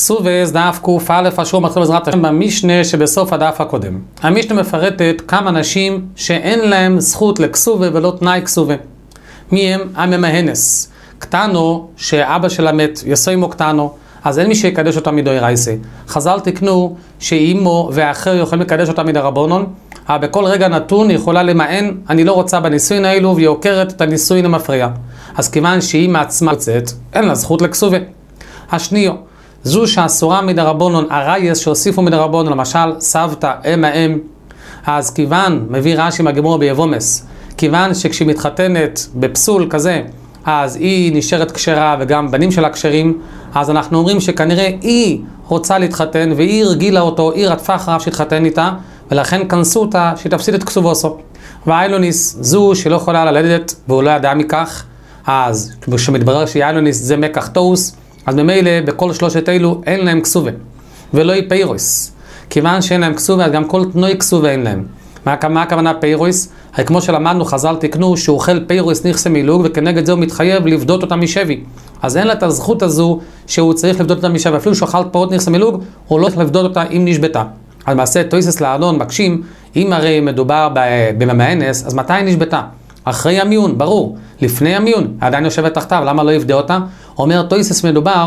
כסובס דף ק"א אשר מתחיל בעזרת השם במשנה שבסוף הדף הקודם. המשנה מפרטת כמה נשים שאין להם זכות לכסובה ולא תנאי כסובה. מי הם? הממהנס. קטנו שאבא שלה מת, יסוימו קטנו, אז אין מי שיקדש אותה מדאורייתא. חז"ל תקנו שאימו ואחר יכולים לקדש אותה מדרבנן, אבל בכל רגע נתון יכולה למען, אני לא רוצה בנישואין האלו, והיא עוקרת את הנישואין המפריע. אז כיוון שהיא מעצמה יוצאת, אין לה זכות לכסובה. השנייה, זו שאסורה מדרבנן, הרייס שהוסיפו מדרבנן, למשל סבתא, אם האם, אז כיוון, מביא רש"י מהגמרא ביבומס, כיוון שכשהיא מתחתנת בפסול כזה, אז היא נשארת כשרה וגם בנים שלה כשרים, אז אנחנו אומרים שכנראה היא רוצה להתחתן והיא הרגילה אותו, היא רדפה אחריו שהתחתן איתה, ולכן כנסו אותה שתפסיד את כסובוסו. ואיילוניס, זו שלא יכולה ללדת והוא לא ידע מכך, אז כשמתברר שאיילוניס זה מקח תאוס, אז ממילא בכל שלושת אלו אין להם כסובה, ולא היא פיירויס. כיוון שאין להם כסובה, אז גם כל תנוי כסובה אין להם. מה הכוונה פיירויס? הרי כמו שלמדנו, חז"ל תקנו שהוא אוכל פיירויס נכסה מילוג, וכנגד זה הוא מתחייב לבדות אותה משבי. אז אין לה את הזכות הזו שהוא צריך לבדות אותה משבי. אפילו שהוא אכל פרות נכסה מילוג, הוא לא צריך לבדות אותה אם נשבתה. אז מעשה תויסס לאדון מקשים, אם הרי מדובר בממהנס, אז מתי נשבתה? אחרי המיון, ברור. לפני המיון, עדיין יושבת תחתיו, למה לא יבדה אותה? אומר תויסס מדובר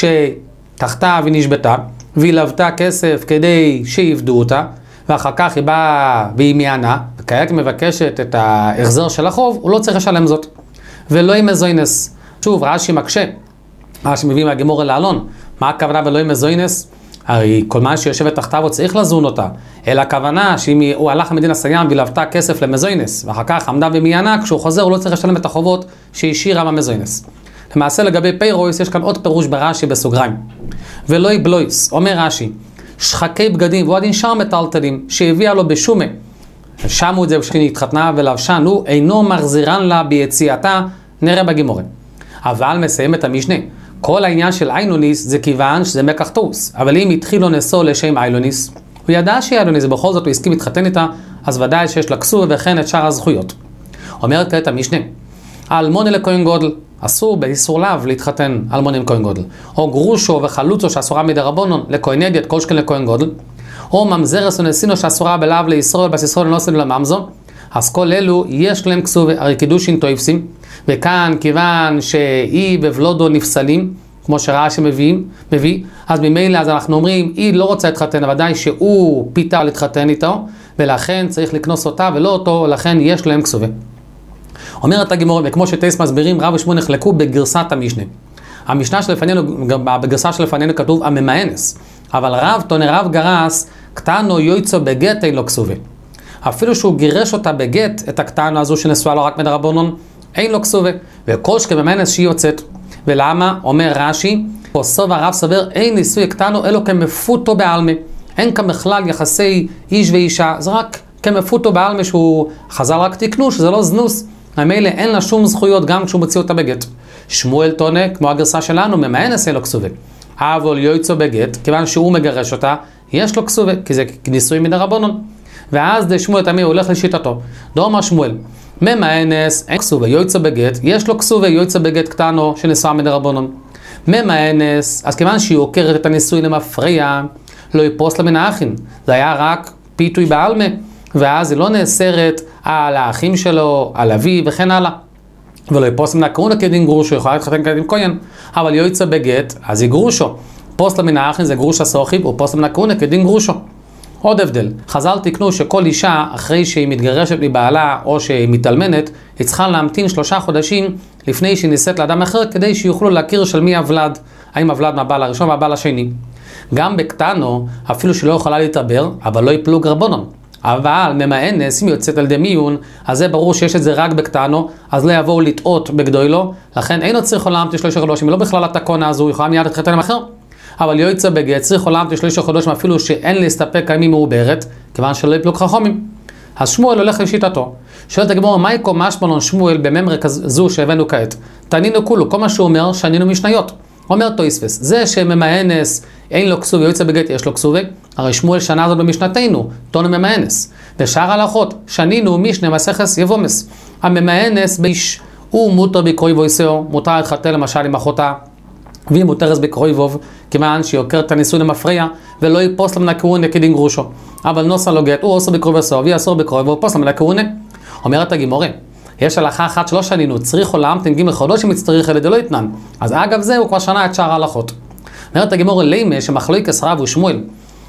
שתחתיו היא נשבתה, והיא לבתה כסף כדי שיבדו אותה, ואחר כך היא באה והיא מיינה, וכעת היא מבקשת את ההחזר של החוב, הוא לא צריך לשלם זאת. ולא עם מזוינס. שוב, רש"י מקשה. רש"י מביא מהגמרא לאלון. מה הכוונה ולא עם מזוינס? הרי כל מה שיושבת תחתיו הוא צריך לזון אותה. אלא הכוונה שאם הוא הלך למדינה סיים והיא לבתה כסף למזוינס, ואחר כך עמדה במיינה, כשהוא חוזר הוא לא צריך לשלם את החובות שהשאירה במזוינס. למעשה לגבי פיירויס יש כאן עוד פירוש ברש"י בסוגריים. ולא יבלויס, אומר רש"י, שחקי בגדים והוא עדין שם מטלטלים שהביאה לו בשומה. שמו את זה כשהיא התחתנה ולבשן, הוא אינו מחזירן לה ביציאתה, נראה בגימורה. אבל מסיים את המשנה. כל העניין של איילוניס זה כיוון שזה מקח תאוס. אבל אם התחיל לו נשוא לשם איילוניס, הוא ידע שהיא איילוניס, בכל זאת הוא הסכים להתחתן איתה, אז ודאי שיש לה כסובה וכן את שאר הזכויות. אומרת כעת המשנה, אלמוני לכהן גודל, אסור באיסור לאו להתחתן אלמוני עם כהן גודל. או גרושו וחלוצו שאסורה מדרבנן לכהן אדיוט, כל שכן לכהן גודל. או ממזרס ונסינו שאסורה בלאו לישראל, בס ישראל נוסן לממזו. אז כל אלו יש להם כסובה, הרי קידושין תויפסים. וכאן כיוון שהיא בבלודו נפסלים, כמו שרש"י מביא, אז ממילא אז אנחנו אומרים, היא לא רוצה להתחתן, אבל ודאי שהוא פיתה להתחתן איתו, ולכן צריך לקנוס אותה ולא אותו, לכן יש להם כסובה. אומרת הגמרא, וכמו שטייס מסבירים, רב ושמואל נחלקו בגרסת המשנה. המשנה שלפנינו, בגרסה שלפנינו כתוב הממהנס, אבל רב טוען רב גרס, קטנו יויצו בגט אין לו כסובה. אפילו שהוא גירש אותה בגט, את הקטנו הזו שנשואה לו רק מדרבנן, אין לו כסובה, וכל שכממהנס שהיא יוצאת. ולמה? אומר רש"י, פה סוף הרב סבר, אין נישואי קטנו אלו כמפותו בעלמה. אין כאן בכלל יחסי איש ואישה, זה רק כמפותו בעלמה שהוא חז"ל רק תקנו, שזה לא זנוס. ממילא אין לה שום זכויות גם כשהוא מוציא אותה בגט. שמואל טוען, כמו הגרסה שלנו, ממהנס אין לו כסובה. אבל יויצו בגט, כיוון שהוא מגרש אותה, יש לו כסובה, כי זה נישואי מדרבנן. ואז שמואל תמיד הולך לשיטתו. דאמר שמואל, ממהנס אין כסובה, יויצו בגט, יש לו כסובה, יויצו בגט קטנו שנשואה מדרבנן. ממהנס, אז כיוון שהיא עוקרת את הנישואין למפריע, לא יפרוס לה מן האחים. זה היה רק פיתוי בעלמה, ואז היא לא נאסרת על האחים שלו, על אבי וכן הלאה. ולא יפרוס מן הקרונה כדין גרושו, יכולה להתחתן כדין כהן. אבל יויצא בגט, אז היא גרושו. פרוס לה מן האחים זה גרוש הסוחיב, ופרוס לה מן הקרונה כדין גרושו. עוד הבדל, חז"ל תקנו שכל אישה, אחרי שהיא מתגרשת מבעלה או שהיא מתאלמנת, היא צריכה להמתין 3 חודשים לפני שהיא נישאת לאדם אחר, כדי שיוכלו להכיר של מי הוולד, האם הוולד מהבעל הראשון והבעל השני. גם בקטנו, אפילו שלא יכולה להתעבר, אבל לא יפלוג רבנן. אבל ממהנס, אם יוצאת על ידי מיון, אז זה ברור שיש את זה רק בקטנו, אז לא יבואו לטעות בגדולו, לכן אין עוד צריך להמתין 3 חודשים, אם לא בכלל התקונה הזו, היא יכולה מיד להתחתן עם אחר. אבל יויצא בגט, צריך להמתין 3 חודשים, אפילו שאין להסתפק אם היא מעוברת, כיוון שלא יפלוג חכמים. אז שמואל הולך לשיטתו. שואלת הגמרא, מייקו משמעון שמואל בממרה כזו שהבאנו כעת? תנינו כולו, כל מה שהוא אומר, שנינו משניות. אומר תויספס, זה שממהנס אין לו כסובה, יויצא בגט יש לו כסובה, הרי שמואל שנה הזאת במשנתנו, תונו ממהנס. ושאר הלכות, שנינו משנה מסכת יבומס. הממהנס באיש, הוא מותר בקרוי ואיסאו, מותר להתחתן למשל עם אחותה, והיא מותרס בקרויבוב, כיוון שיוקר את הנישואין למפריע, ולא יפוס למנה כהונה כדין גרושו. אבל נוסע לו גט, הוא אוסר בקרויבסו, והיא אסור בקרויבוב, פוס למנה כהונה. אומרת הגימורה, יש הלכה אחת שלא שנינו, צריך עולם תנגים לחודשים מצטריך אלה דלא יתנן. אז אגב זה הוא כבר שנה את שאר ההלכות. אומרת הגימורה, לימה שמחלוקס רב ושמואל,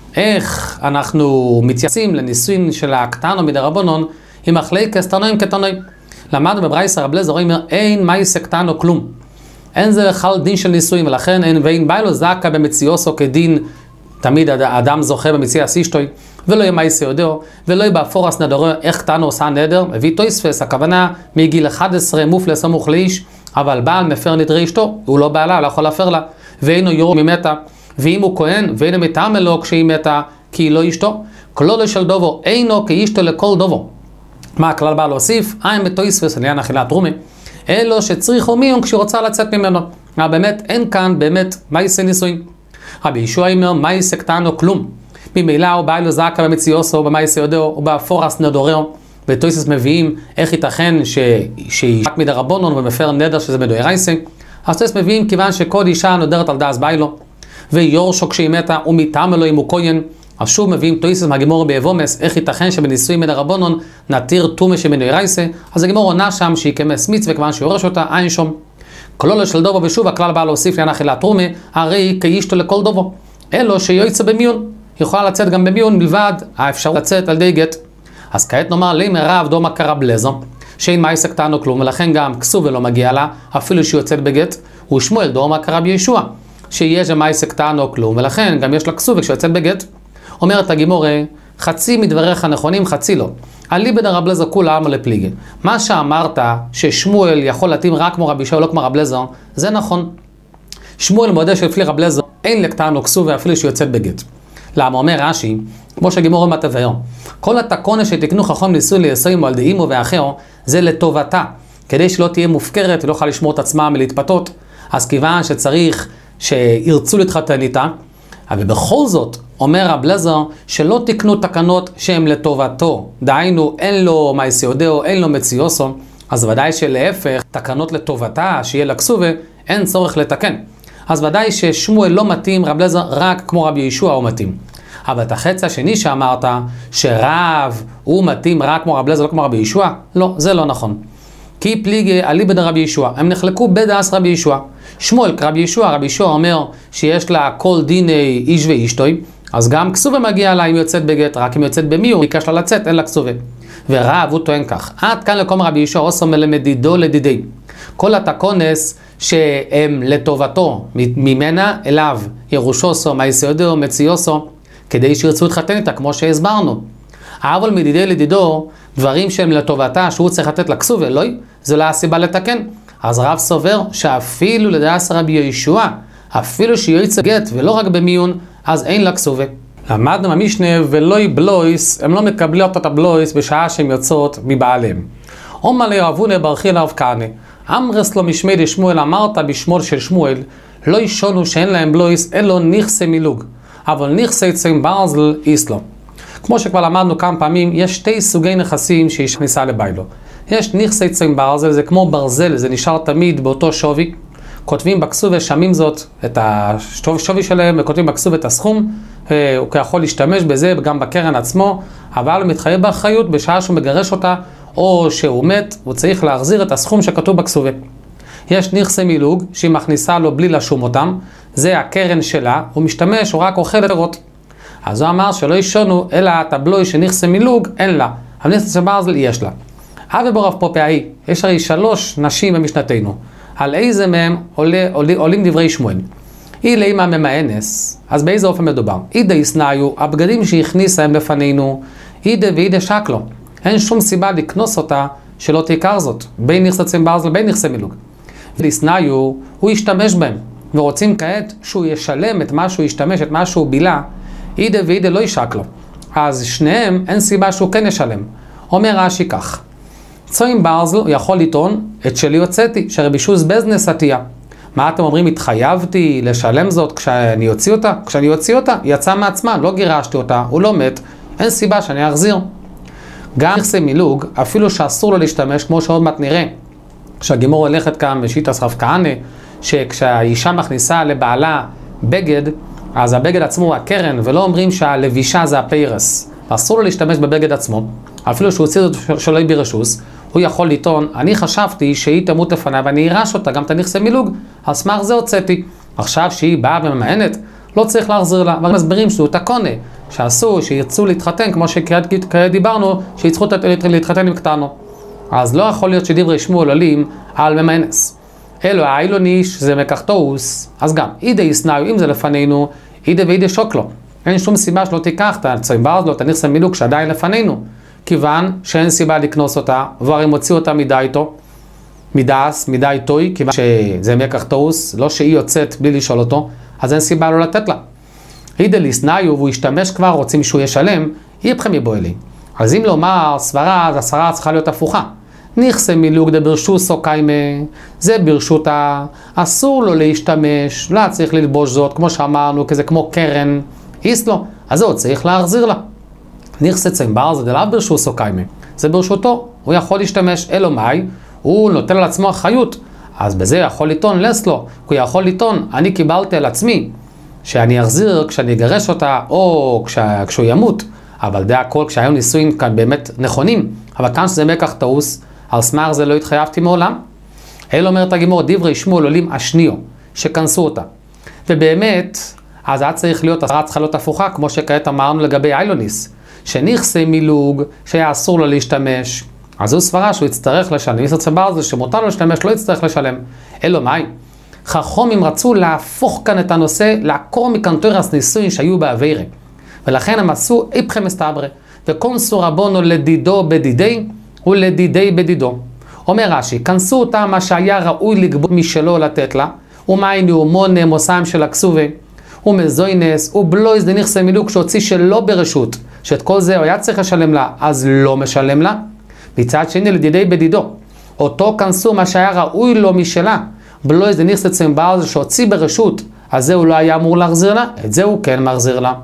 איך אנחנו מתייחסים לנישואין של הקטנו מדרבנון, עם מחלוקס תנועים כתנועים. למדנו בברייתא רב אליעזר אומר, אין מייסה קטנו כלום. אין זה בכלל דין של נישואין, ולכן אין ואין ביילו זקה במציאוסו כדין, תמיד האדם זוכה במציאס אשתוי, ולא יהיה מייסה יודעו, ולא יהיה באפורס נדרו איך קטנו עושה נדר, הביא תויספס, הכוונה מגיל 11 מופלס סמוך לאיש, אבל בעל מפר נדרי אשתו, הוא לא בעלה, לא יכול להפר לה, ואינו יורו ממתה, ואם הוא כהן, ואינו מטעם אלו כשהיא מתה, כי היא לא אשתו, כלולו של דובו, אינו כאשתו לכל דובו. מה הכלל בא להוסיף? אין בתויספס, עניין אכילת תרומי, אלו שצריכו מיון כשהיא רוצה לצאת ממנו. באמת אין כאן באמת מייסה נישואין. רבי ישוע אומר מייסה קטנו כלום. ממילא הוא בא לו זקה במציאוסו, במייסה יודעו, או באפורס נדורהו. ותויספס מביאים איך ייתכן שהיא רק מדרבנון ומפר נדר שזה מדאורייתא. אז תויספס מביאים כיוון שכל אישה נודרת על דאס ביילו, ויורשו כשהיא מתה ומטעם אלוהים הוא כהן. אז שוב מביאים תויספס מהגימורה באבומס, איך ייתכן שבנישואין מדרבנון נתיר טומאה שמדאורייתא. אז הגימורה עונה שם שהיא כמס מצווה, כיוון שיורש אותה אין שום. כלולו של דובו, ושוב הכלל בא להוסיף לעניין אכילת תרומה, הרי כאשתו לכל דובו. אלו שיוצא במיון, יכולה לצאת גם במיון מלבד האפשרות לצאת על די גט. אז כעת נאמר לי מרב דומה כרב אליעזר, שאין מייסה קטנו כלום, ולכן גם כסובה לא מגיע לה, אפילו שהיא יוצאת בגט, ושמואל דומה כרב ישוע, שיש מייסה קטנו כלום, ולכן גם יש לה כסובה כשיוצאת בגט. אומרת הגימורה, חצי מדבריך נכונים, חצי לא. אליבא דרב אליעזר כולה עלמא לפליגי. מה שאמרת ששמואל יכול להתאים רק כמו רבי ישוע, לא כמו רב אליעזר, זה נכון. שמואל מודה שלפי רב אליעזר אין לקטנו כסובה אפילו שהיא יוצאת בגט. למה אומר רש"י, כמו שהגימורה מתבאר, כל התקונה שתקנו חכם נישואין ליסויים על דאימו ואחר, זה לטובתה, כדי שלא תהיה מופקרת ולא יכולה לשמור את עצמה מלהתפתות. אז כיוון שצריך שירצו להתחתן איתה, אבל בכל זאת אומר רב אליעזר שלא תקנו תקנות שהן לטובתו, דהיינו אין לו מייסה יודעו, אין לו מציאוסו, אז ודאי שלהפך תקנות לטובתה שיהיה לה כסובה, אין צורך לתקן. אז ודאי ששמואל לא מתאים, רב אליעזר רק כמו רבי ישוע הוא מתאים. אבל את החצי השני שאמרת שרב הוא מתאים רק כמו רב אליעזר, לא כמו רבי ישוע, לא, זה לא נכון. כי פליגי אליבא דרבי ישוע, הם נחלקו בדעס רבי ישוע. שמואל כרבי ישוע, רבי ישוע אומר שיש לה כל דיני איש ואשתוי, אז גם כסובה מגיעה לה אם יוצאת בגט, רק אם יוצאת במיור, ביקש לה לצאת, אין לה כסובה. ורב הוא טוען כך, עד כאן לקום רבי ישוע עושו מלמדידו לדידי. כל התקונס שהם לטובתו, ממנה אליו, ירושוסו, מייסה יודעו, מציאוסו, כדי שירצו להתחתן איתה, כמו שהסברנו. אבל מדידי לדידו, דברים שהם לטובתה, שהוא צריך לתת לכסובה, לא, זו לא הסיבה לתקן. אז רב סובר שאפילו לדעס רבי ישוע, אפילו שיוצא גט ולא רק במיון, אז אין לה כסובה. למדנו במשנה ולא בלויס, הם לא מקבלות את הבלויס בשעה שהן יוצאות מבעליהם. אומר לי רבונה ברכי לרב כהנא, אמרס לו משמי דשמואל, אמרת בשמור של שמואל, לא ישונו שאין להם בלויס, אין לו נכסי מילוג, אבל נכסי צוין ברזל איסלו. כמו שכבר למדנו כמה פעמים, יש שתי סוגי נכסים שיש כניסה לביילו. יש נכסי צוין ברזל, זה כמו ברזל, זה נשאר תמיד באותו שווי. כותבים בכסובה, שמים זאת, את השווי שלהם, וכותבים בכסובה את הסכום, הוא יכול להשתמש בזה גם בקרן עצמו, אבל הוא מתחייב באחריות בשעה שהוא מגרש אותה, או שהוא מת, הוא צריך להחזיר את הסכום שכתוב בכסובה. יש נכסי מילוג, שהיא מכניסה לו בלי לשום אותם, זה הקרן שלה, הוא משתמש, הוא רק אוכל את הרות. אז הוא אמר שלא ישונו, אלא הטבלוי שנכסי מילוג, אין לה. אבל נכסי של ברזל יש לה. אבי בורב פופאי, יש הרי 3 נשים במשנתנו. על איזה מהם עולים דברי שמואל. אילה אימה ממאנס, אז באיזה אופן מדובר? אידה יסנאיו, הבגדים שהכניסה הם לפנינו, אידה ואידה שקלו. אין שום סיבה לקנוס אותה שלא תעיקר זאת, בין נכסי צוין ברזל בין נכסי מילוג. ויסנאיו, הוא ישתמש בהם, ורוצים כעת שהוא ישלם את מה שהוא ישתמש, את מה שהוא בילה, אידה ואידה לא ישקלו. אז שניהם אין סיבה שהוא כן ישלם. אומר רש"י כך, צוין ברזל הוא יכול לטעון את שלי הוצאתי, שרבי שוז בזנס עתיה. מה אתם אומרים? התחייבתי לשלם זאת כשאני אוציא אותה? כשאני אוציא אותה, יצא מעצמה, לא גירשתי אותה, הוא לא מת, אין סיבה שאני אחזיר. גם נכסי מילוג, אפילו שאסור לו להשתמש, כמו שעוד מעט נראה, כשהגימור הולכת כאן בשיטת רב כהנא, שכשהאישה מכניסה לבעלה בגד, אז הבגד עצמו הוא הקרן, ולא אומרים שהלבישה זה הפיירס. אסור לו להשתמש בבגד עצמו, אפילו שהוא הוציא אותו שלא ברשוס, הוא יכול לטעון, אני חשבתי שהיא תמות לפניי ואני אירש אותה, גם תניח מילוג, על סמך זה הוצאתי. עכשיו שהיא באה וממענת, לא צריך להחזיר לה, אבל מסבירים שהוא תקונה, שאסור, שירצו להתחתן, כמו שכעת דיברנו, שיצטרכו להתחתן עם קטנו. אז לא יכול להיות שדברי שמואל עולים על ממאנס. אלו האילוניש זה מקחתוס, אז גם, אידי יסנאו, אם זה לפנינו, אידי ואידי שוקלו. אין שום סיבה שלא תיקח את הצוימבר, לא תניח מילוג שעדיין לפנינו. כיוון שאין סיבה לקנוס אותה, והרי מוציא אותה מידי טוי, כיוון שזה מקחתוס, לא שהיא יוצאת בלי לשאול אותו, אז אין סיבה לא לתת לה. אידי ליסנאו, והוא ישתמש כבר, רוצים שהוא ישלם, יהיה בכם יבוא אלי. אז אם לומר סברה, אז הסברה צריכה להיות הפוכה. נכסה מילוג דה ברשוס או קיימה, זה ברשותה, אסור לו להשתמש, לא צריך ללבוש זאת, כמו שאמרנו, כזה כמו קרן, איס לו, אז זהו, צריך להחזיר לה. נכסה צמבר זה דלאו ברשוס או קיימה, זה ברשותו, הוא יכול להשתמש, אלו מאי, הוא נוטל על עצמו אחריות, אז בזה יכול לטעון לסלו, הוא יכול לטעון, אני קיבלתי על עצמי, שאני אחזיר כשאני אגרש אותה, או כשהוא ימות, אבל די הכל כשהיו ניסויים כאן באמת נכונים, אבל כאן שזה מקח תאוס, על סמך זה לא התחייבתי מעולם. אלא אומרת הגימור, דברי שמואל עולים השניו, שכנסו אותה. ובאמת, אז היה צריך להיות, הסברה צריכה להיות הפוכה, כמו שכעת אמרנו לגבי איילוניס, שנכסה מילוג, שהיה אסור לו להשתמש, אז זו סברה שהוא יצטרך לשלם. ניסו צבר זה שמותר לו להשתמש, לא יצטרך לשלם. אלא מאי? חכמים רצו להפוך כאן את הנושא, לעקור מקנטורס ניסויים שהיו בעבירה. ולכן הם עשו איפכם מסתברה, וקונסו רבונו לדידו בדידי, ולדידי בדידו. אומר רש"י, כנסו אותה מה שהיה ראוי לגבות משלו לתת לה, ומיינו מונה מוסיים של הכסובה, ומזוינס, ובלויז דנכסה מילוג שהוציא שלא ברשות, שאת כל זה הוא היה צריך לשלם לה, אז לא משלם לה. מצד שני לדידי בדידו, אותו כנסו מה שהיה ראוי לו משלה, בלויז דנכסה צמבר שהוציא ברשות, אז זה הוא לא היה אמור להחזיר לה, את זה הוא כן מחזיר לה.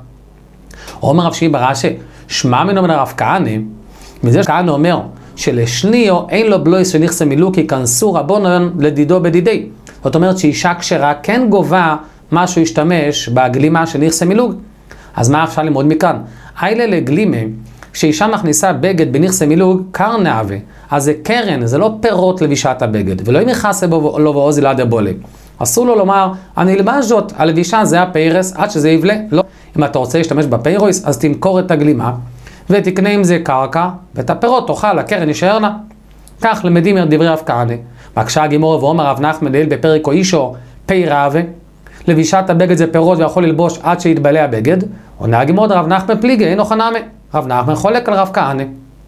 אומר רב שיעי ברש"י, שמע מינו מן הרב כהנא, מזה שכהנא אומר, שלשניו אין לו בלויס שנכסה מילוג, כי כנסו רבונן לדידו בדידי. זאת אומרת שאישה כשרה כן גובה משהו ישתמש בגלימה של נכסה מילוג. אז מה אפשר ללמוד מכאן? איילה לגלימה, כשאישה מכניסה בגד בנכסה מילוג, קר נאווה. אז זה קרן, זה לא פירות לבישת הבגד, ולא אם יכסה בו לא ועוזי ליד הבולה. אסור לו לומר, אני אלבש זאת, הלבישה זה הפיירס, עד שזה יבלה. לא. אם אתה רוצה להשתמש בפיירוס, אז תמכור את הגלימה, ותקנה עם זה קרקע, ואת הפירות תאכל, הקרן יישאר לה. כך למדים דברי רב כהנא. מקשה הגימור ואומר רב נחמן ליל בפרק או אישו, פי רעבה, לבישת הבגד זה פירות ויכול ללבוש עד שיתבלה הבגד, עונה הגימור רב נחמן פליגי, אין אוכנמי. רב נחמן חולק על רב כהנא.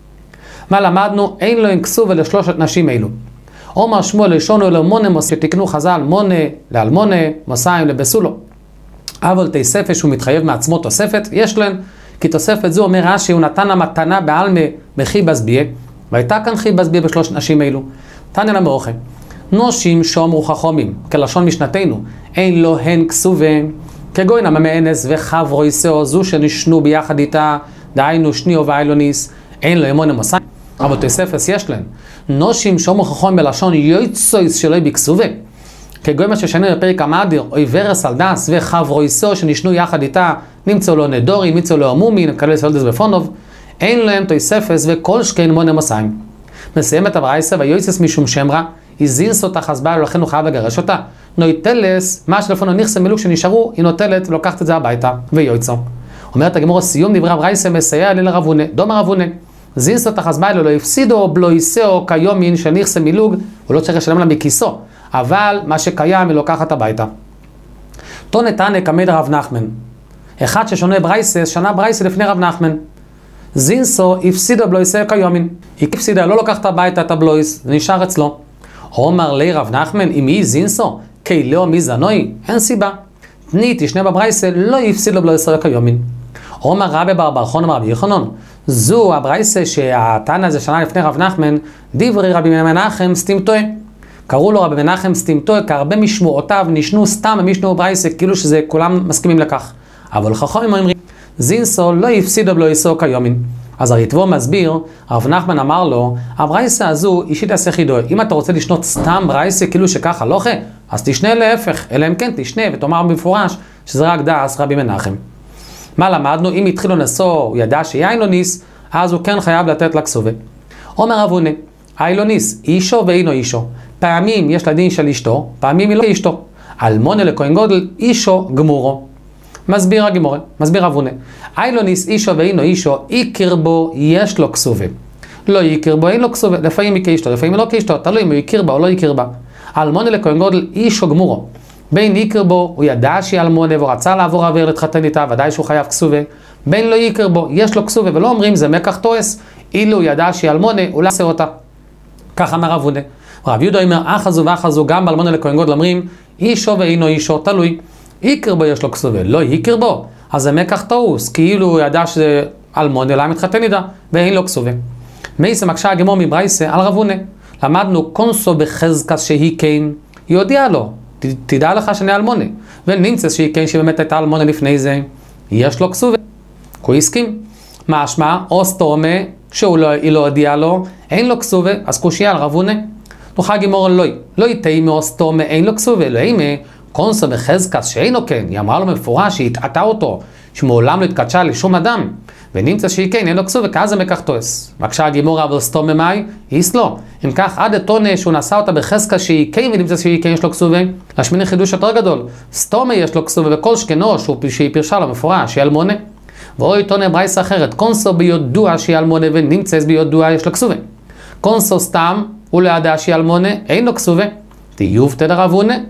מה למדנו? אין לו אין כסוב לשלושת נשים אלו. אומר שמואל לשונו אלו מונה מוס, שתקנו חז"ל מונה לאלמונה, מוסיים לבסולו. אבל תוספת שהוא מתחייב מעצמו תוספת, יש להם, כי תוספת זו אומר רש"י, הוא נתן המתנה בעלמא מחיבס ביה, והייתה כאן חיבס ביה בשלושת נשים אלו. תניא למאוכל, נושים שומרו חכמים, כלשון משנתנו, אין לו הן כסובה, כגוין הממאנס וחברו יסאו זו שנשנו ביחד איתה, דהיינו שניו ואיילוניס, אין לו אמונה מוסיים, אבל תוספת יש להם. נושים שומרו חכמים בלשון יויצויס שלא בכסובה, כגויים ששנים בפרק המאדיר, אוי ורס על דס וחברו יסאו שנשנו יחד איתה, נמצאו לו נדורי, נמצאו לו עמומי, נקלל סולדס בפונוב, אין להם תוספת וכל שכן מונה מוסיים. מסיים את הברייסה ויועצס משום שמרה, הזינס אותה חסבה ולכן הוא חייב לגרש אותה. נויטלס, מה שלפונו נכסה מילוג שנשארו, היא נוטלת ולוקחת את זה הביתה, ויועצו. אומרת הגמור, סיום דברי הברייסה מסייע לי לרבונה, דום הרבונה. זינס אותה חסבה לו, לא הפסידו, בלויסאו, כיומין של נכסה מילוג, הוא לא צריך לשלם לה מכיסו, אבל מה שקיים היא לוקחת הביתה. תונה תנא כמד רב נחמן. אחד ששונה ברייסה, שנה ברייסה לפני רב נחמן. זינסו הפסידו בלויסאו כיומין. היא הפסידה, לא לוקחת הביתה את הבלויס, זה נשאר אצלו. אומר לי רב נחמן, אם היא זינסו, כי לא מי זנוי, אין סיבה. תני תשנה בברייסה, לא הפסידו בלויסאו כיומין. אומר רבי בר בר חון אמר רבי יוחנן, זו הברייסה שהתנא הזה שנה לפני רב נחמן, דברי רבי מנחם סתים טועה. קראו לו רבי מנחם סתים טועה, כי הרבה משמועותיו נשנו סתם משנו ברייסה, כאילו שזה כולם מסכימים לכך. אבל חכמים אומרים, זינסו לא הפסידו בלויסאו כיומין. אז הריטב"א מסביר, רב נחמן אמר לו, הברייסה הזו אישית עשה חידוי. אם אתה רוצה לשנות סתם ברייסה כאילו שככה לא אז תשנה להפך, אלא אם כן תשנה ותאמר במפורש שזה רק דעס רבי מנחם. מה למדנו? אם התחילו נשוא, הוא ידע שיין לו ניס, אז הוא כן חייב לתת לכסובה. אומר רב הונא, היי לו ניס, אישו ואינו אישו. פעמים יש לדין של אשתו, פעמים היא לא אשתו. אלמונה לכהן גודל, אישו גמורו. מסביר הגמורה, מסביר רב הונא. היי לו ניס, אישו ואינו אישו, איקר בו יש לו כסובה. לא איקר בו, אין לו כסובה. לפעמים היא כאשתו, לפעמים לא כאשתו, תלוי אם הוא איקר בה או לא איקר בה. אלמונה לכהן גודל, אישו גמורו. בין איקר בו, הוא ידע שהיא אלמונה והוא רצה לעבור עבר להתחתן איתה, ודאי שהוא חייב כסובה. בין לא איקר בו, יש לו כסובה, ולא אומרים זה מקח תועס, אילו הוא ידע שהיא אלמונה, הוא לא עשה אותה. כך אמר רב הונא. רב יהודה אומר, אחזו ואחזו, גם באלמונה לכהן גודל אומרים, אישו ואינו אישו, תלוי. איקר בו יש לו כסובה, לא איקר בו, אז זה מקח תועס, כאילו הוא ידע שזה אלמונה, לא מתחתן איתה, ואין לו כסובה. מייסה מקשה הגמור מברייסה על רב הונא. למדנו קונסו בחזקס שהיא כן, היא הודיעה לו, תדע לך שאני אלמונה. ונמצא שהיא כן שבאמת הייתה אלמונה לפני זה, יש לו כסובה. הוא הסכים. משמע, או סתומה, שהיא לא הודיעה לו, אין לו כסובה, אז קושיה על רב הונא. נוכל גמור לא יתאימה או סתומה, אין לו כסובה, לא אימה, קונסו בחזקס שאינו כן, היא אמרה לו מפורש, שהיא התעתה אותו, שמעולם לא התקדשה לשום אדם. ונמצא שהיא כן, אין לו כסובה, כאז זה מקח תועס. בבקשה הגימורה, אבל סתום ממאי, איס לא. אם כך, עד התונה שהוא נשא אותה בחזקה שהיא כן, ונמצא שהיא כן יש לו כסובה, להשמיני חידוש יותר גדול. סתום יש לו כסובה, וכל שכנו שהיא פירשה לו מפורש, שהיא אלמונה. ואוי תונה ברייסה אחרת, קונסו ביודוע שהיא אלמונה, ונמצא ביודוע יש לו כסובה. קונסו סתם, הוא לא ידע שהיא אלמונה, אין לו כסובה. תיוב תדר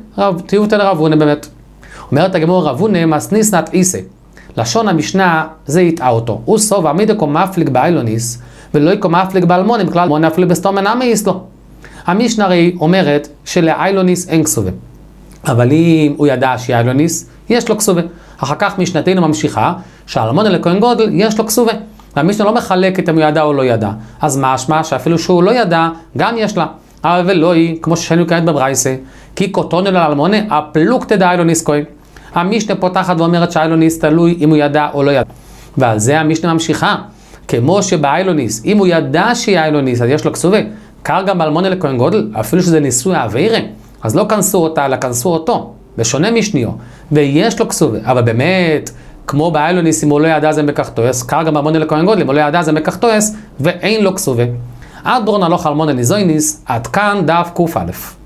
רב הונא באמת. אומרת הגמורה, רב הונא מסניס נת איסה. לשון המשנה זה יטעה אותו. הוא סוב עמיד יקום מפליג באיילוניס, ולא יקום מפליג באלמונה, בכלל אלמונה אפילו בסתום אינם מאיס לו. המשנה הרי אומרת שלאיילוניס אין כסובה. אבל אם הוא ידע שהיא איילוניס, יש לו כסובה. אחר כך משנתנו ממשיכה, שהאלמונה לכהן גודל יש לו כסובה. והמשנה לא מחלקת אם הוא ידע או לא ידע. אז משמע שאפילו שהוא לא ידע, גם יש לה. אבל ולא היא, כמו ששנו כעת בברייסה, כי קוטונו לאלמונה, הפלוגתא דאיילוניס כהן. המשנה פותחת ואומרת שהאיילוניס תלוי אם הוא ידע או לא ידע. ועל זה המשנה ממשיכה. כמו שבאיילוניס, אם הוא ידע שהיא איילוניס, אז יש לו כסובה. כך גם באלמונה לכהן גודל, אפילו שזה ניסוי אווירה, אז לא כנסו אותה, אלא כנסו אותו. בשונה משניו. ויש לו כסובה. אבל באמת, כמו באיילוניס, אם הוא לא ידע זה מקח תועס, כך גם באלמונה לכהן גודל, אם הוא לא ידע זה מקח תועס, ואין לו כסובה. עד ברון הלוך אלמונה ליזויניס, עד כאן דף ק"א.